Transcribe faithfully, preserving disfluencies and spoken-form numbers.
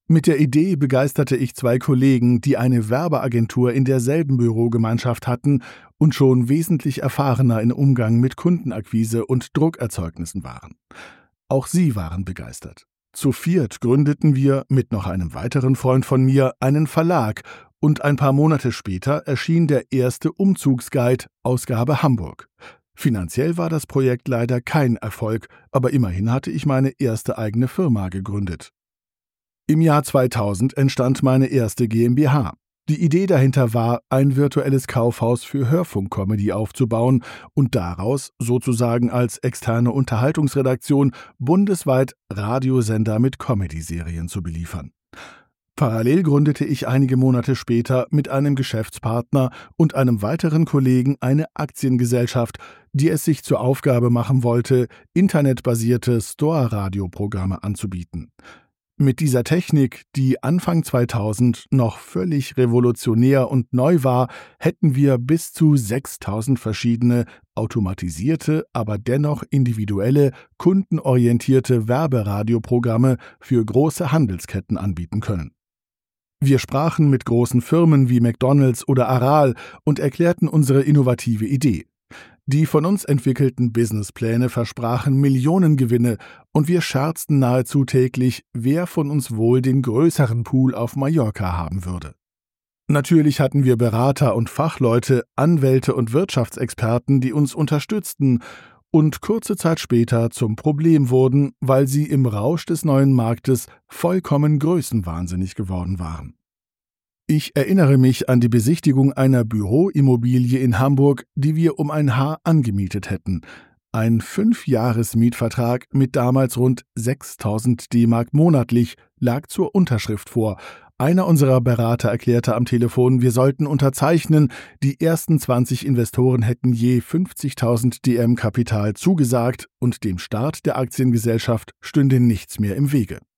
Mit der Idee begeisterte ich zwei Kollegen, die eine Werbeagentur in derselben Bürogemeinschaft hatten und schon wesentlich erfahrener im Umgang mit Kundenakquise und Druckerzeugnissen waren. Auch sie waren begeistert. Zu viert gründeten wir mit noch einem weiteren Freund von mir einen Verlag und ein paar Monate später erschien der erste Umzugsguide, Ausgabe Hamburg. Finanziell war das Projekt leider kein Erfolg, aber immerhin hatte ich meine erste eigene Firma gegründet. Im Jahr zweitausend entstand meine erste GmbH. Die Idee dahinter war, ein virtuelles Kaufhaus für Hörfunkcomedy aufzubauen und daraus, sozusagen als externe Unterhaltungsredaktion, bundesweit Radiosender mit Comedy-Serien zu beliefern. Parallel gründete ich einige Monate später mit einem Geschäftspartner und einem weiteren Kollegen eine Aktiengesellschaft, die es sich zur Aufgabe machen wollte, internetbasierte Store-Radio-Programme anzubieten. Mit dieser Technik, die Anfang zweitausend noch völlig revolutionär und neu war, hätten wir bis zu sechstausend verschiedene automatisierte, aber dennoch individuelle, kundenorientierte Werberadioprogramme für große Handelsketten anbieten können. Wir sprachen mit großen Firmen wie McDonald's oder Aral und erklärten unsere innovative Idee. Die von uns entwickelten Businesspläne versprachen Millionengewinne und wir scherzten nahezu täglich, wer von uns wohl den größeren Pool auf Mallorca haben würde. Natürlich hatten wir Berater und Fachleute, Anwälte und Wirtschaftsexperten, die uns unterstützten und kurze Zeit später zum Problem wurden, weil sie im Rausch des neuen Marktes vollkommen größenwahnsinnig geworden waren. Ich erinnere mich an die Besichtigung einer Büroimmobilie in Hamburg, die wir um ein Haar angemietet hätten. Ein Fünfjahres-Mietvertrag mit damals rund sechstausend D-Mark monatlich lag zur Unterschrift vor. Einer unserer Berater erklärte am Telefon, wir sollten unterzeichnen, die ersten zwanzig Investoren hätten je fünfzigtausend D M Kapital zugesagt und dem Start der Aktiengesellschaft stünde nichts mehr im Wege.